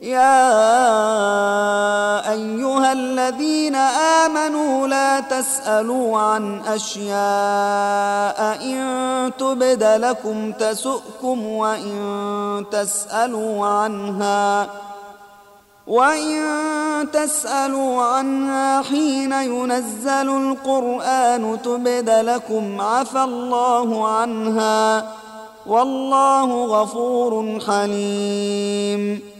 يا أيها الذين آمنوا لا تسألوا عن أشياء إن تبد لكم تسؤكم وإن تسألوا عنها حين ينزل القرآن تبد لكم عفى الله عنها والله غفور حليم.